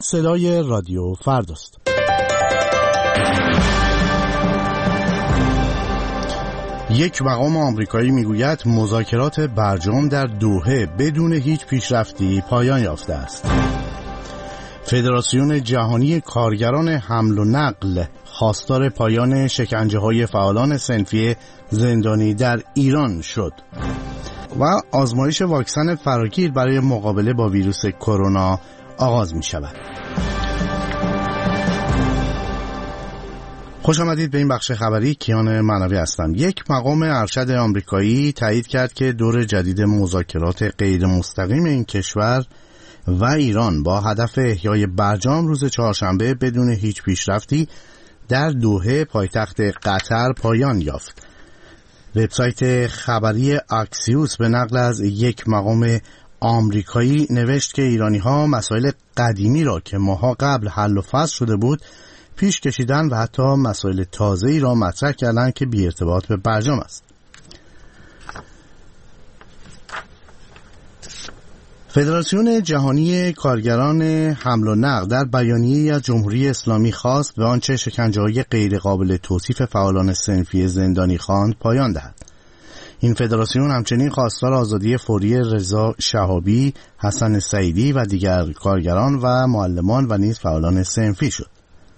صدای رادیو فرداست. یک مقام آمریکایی میگوید مذاکرات برجام در دوحه بدون هیچ پیشرفتی پایان یافته است. فدراسیون جهانی کارگران حمل و نقل خواستار پایان شکنجه‌های فعالان صنفی زندانی در ایران شد و آزمایش واکسن فراگیر برای مقابله با ویروس کرونا آغاز می شود. خوش آمدید به این بخش خبری. کیان معنوی هستم. یک مقام ارشد آمریکایی تایید کرد که دور جدید مذاکرات غیر مستقیم این کشور و ایران با هدف احیای برجام روز چهارشنبه بدون هیچ پیشرفتی در دوحه پایتخت قطر پایان یافت. وبسایت خبری اکسیوس به نقل از یک مقام آمریکایی نوشت که ایرانی‌ها مسائل قدیمی را که ماها قبل حل و فصل شده بود پیش کشیدن و حتی مسائل تازه‌ای را مطرح کردند که بی ارتباط به برجام است. فدراسیون جهانی کارگران حمل و نقل در بیانیه‌ای از جمهوری اسلامی خواست به آنچه شکنجه‌های غیرقابل توصیف فعالان صنفی زندانی خواند پایان دهد. این فدراسیون همچنین خواستار آزادی فوری رضا شهابی، حسن سعیدی و دیگر کارگران و معلمان و نیز فعالان صنفی شد.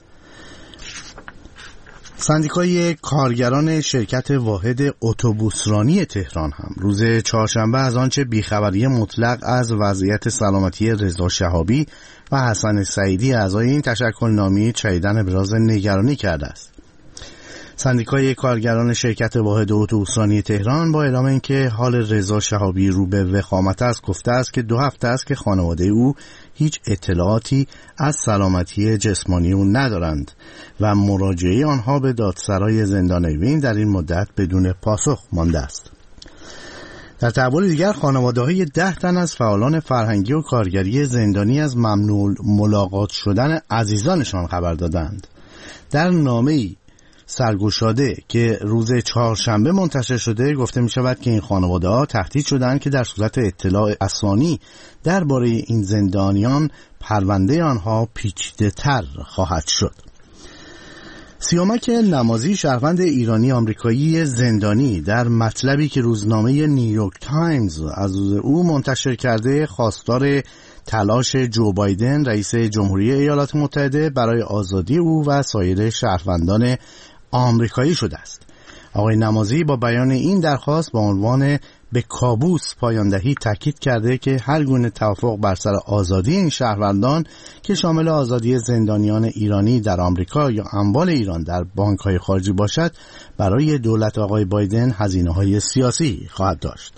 سندیکای کارگران شرکت واحد اتوبوسرانی تهران هم روز چهارشنبه از آنچه بیخبری مطلق از وضعیت سلامتی رضا شهابی و حسن سعیدی اعضای این تشکلنامه چیدن ابراز نگرانی کرده است. سندیکای کارگران شرکت واحد اتوبوسرانی تهران با اعلام اینکه حال رضا شهابی رو به وخامت است گفته است که 2 هفته است که خانواده او هیچ اطلاعاتی از سلامتی جسمانی او ندارند و مراجعه آنها به دادسرای زندان اوین در این مدت بدون پاسخ مانده است. در تحول دیگر خانواده‌های 10 تن از فعالان فرهنگی و کارگری زندانی از ممنوع ملاقات شدن عزیزانشان خبر دادند. در نامه‌ای سرگشاده که روز چهارشنبه منتشر شده گفته می شود که این خانواده ها تهدید شدند که در صورت اطلاع رسانی درباره این زندانیان پرونده آنها پیچیده تر خواهد شد. سیامک نمازی شهروند ایرانی آمریکایی زندانی در مطلبی که روزنامه نیویورک تایمز از او منتشر کرده خواستار تلاش جو بایدن رئیس جمهوری ایالات متحده برای آزادی او و سایر شهروندان آمریکایی شده است. آقای نمازی با بیان این درخواست با عنوان به کابوس پایان دهی تاکید کرده که هر گونه توافق بر سر آزادی این شهروندان که شامل آزادی زندانیان ایرانی در آمریکا یا اموال ایران در بانک‌های خارجی باشد برای دولت آقای بایدن هزینه‌های سیاسی خواهد داشت.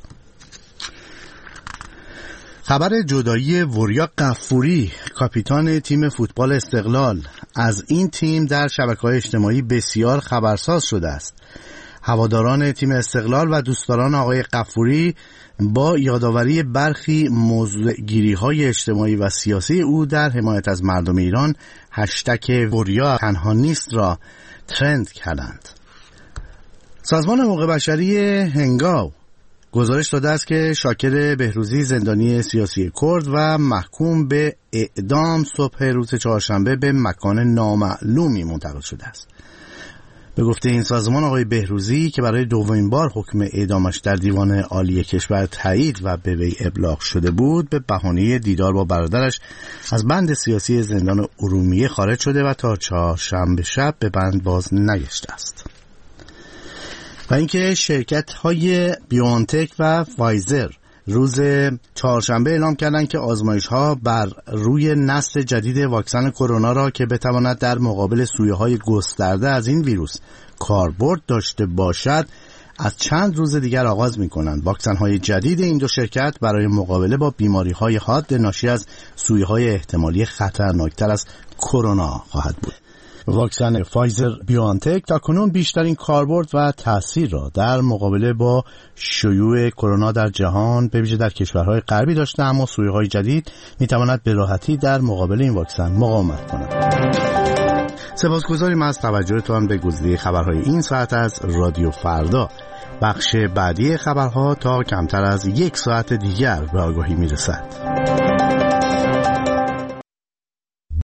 خبر جدایی وریا غفوری کاپیتان تیم فوتبال استقلال از این تیم در شبکه‌های اجتماعی بسیار خبرساز شده است. هواداران تیم استقلال و دوستداران آقای غفوری با یادآوری برخی موضوعگیری‌های اجتماعی و سیاسی او در حمایت از مردم ایران هشتگ وریا تنها نیست را ترند کردند. سازمان حقوق بشری هنگاو گزارش داده است که شاکر بهروزی زندانی سیاسی کرد و محکوم به اعدام صبح روز چهارشنبه به مکان نامعلومی منتقل شده است. به گفته این سازمان آقای بهروزی که برای دومین بار حکم اعدامش در دیوان عالی کشور تایید و به وی ابلاغ شده بود به بهانه دیدار با برادرش از بند سیاسی زندان ارومیه خارج شده و تا چهارشنبه شب به بند باز نگشته است. و اینکه شرکت‌های بیوانتک و فایزر روز چهارشنبه اعلام کردند که آزمایش‌ها بر روی نسل جدید واکسن کرونا را که بتواند در مقابل سویه‌های گسترده از این ویروس کاربرد داشته باشد از چند روز دیگر آغاز می‌کنند. واکسن‌های جدید این دو شرکت برای مقابله با بیماری‌های حاد ناشی از سویه‌های احتمالی خطرناکتر از کرونا خواهد بود. واکسن فایزر بیوانتک تاکنون بیشترین کاربرد و تأثیر را در مقابله با شیوع کرونا در جهان به ویژه در کشورهای غربی داشته، اما سویه‌های جدید می‌تواند به راحتی در مقابل این واکسن مقاومت کند. سپاسگزاریم از توجهتان به گزیده خبرهای این ساعت از رادیو فردا. بخش بعدی خبرها تا کمتر از 1 ساعت دیگر به آگاهی میرسد.